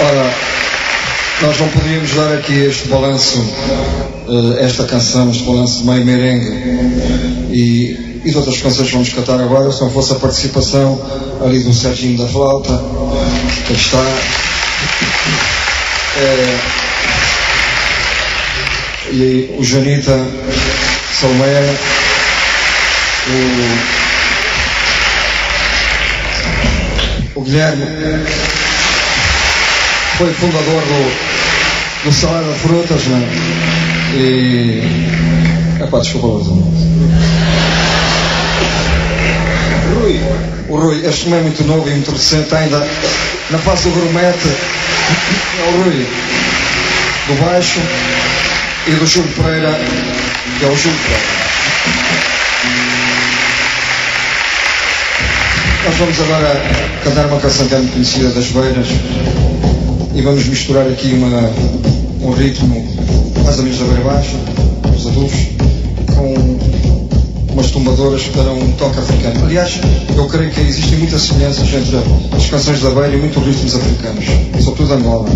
Ora, nós não podíamos dar aqui este balanço, esta canção, este balanço de meio merengue e de outras canções que vamos cantar agora, se não fosse a participação ali do Serginho da Flauta, que está. E o Janita Salomé, o Guilherme, foi fundador do Salada de Frutas, não é? E. Desculpa, o Rui, este não é muito novo e muito recente, ainda na fase do grumete. É o Rui do baixo e do Júlio Pereira, que é o Júlio Pereira. Nós vamos agora cantar uma canção que é muito conhecida das Beiras e vamos misturar aqui um ritmo mais ou menos da beira baixa, os adultos, com umas tumbadoras que darão um toque africano. Aliás, eu creio que existem muitas semelhanças entre as canções da beira e muitos ritmos africanos, sobretudo da Angola.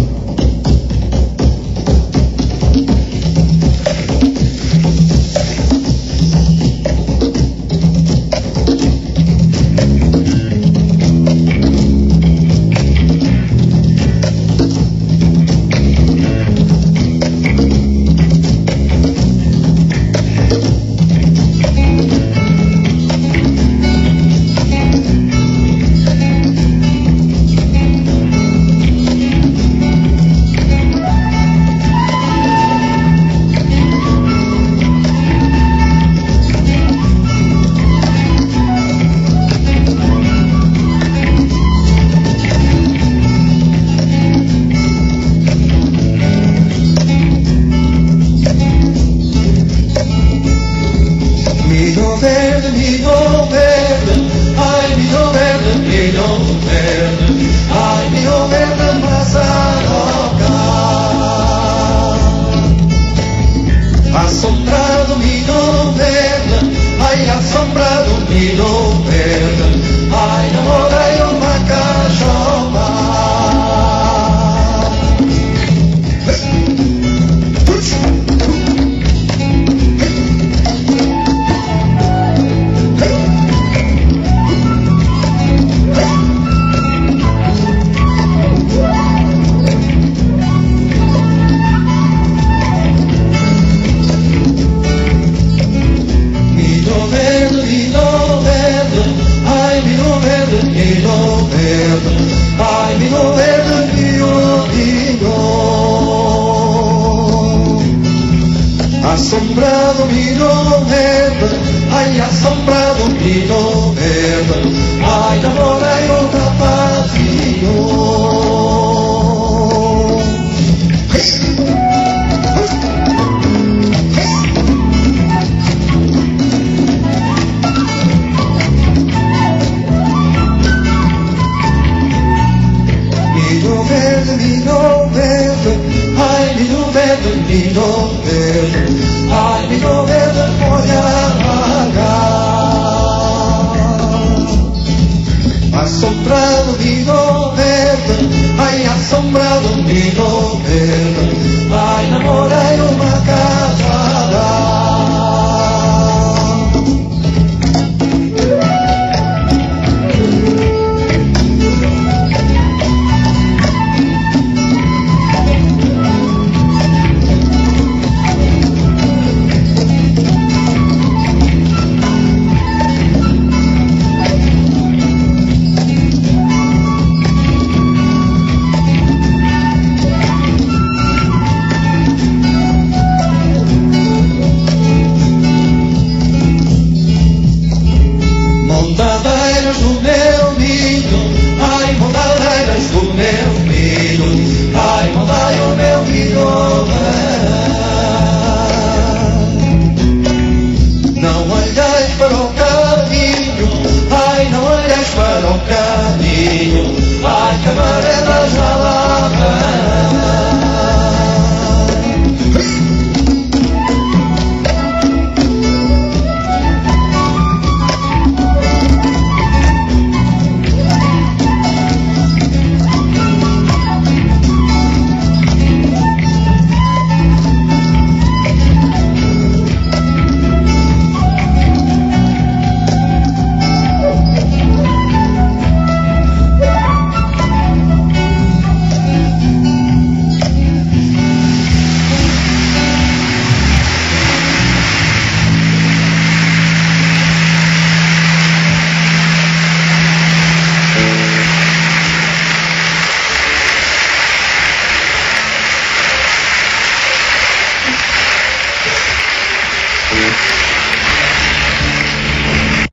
Ai, camarada, já lá vai.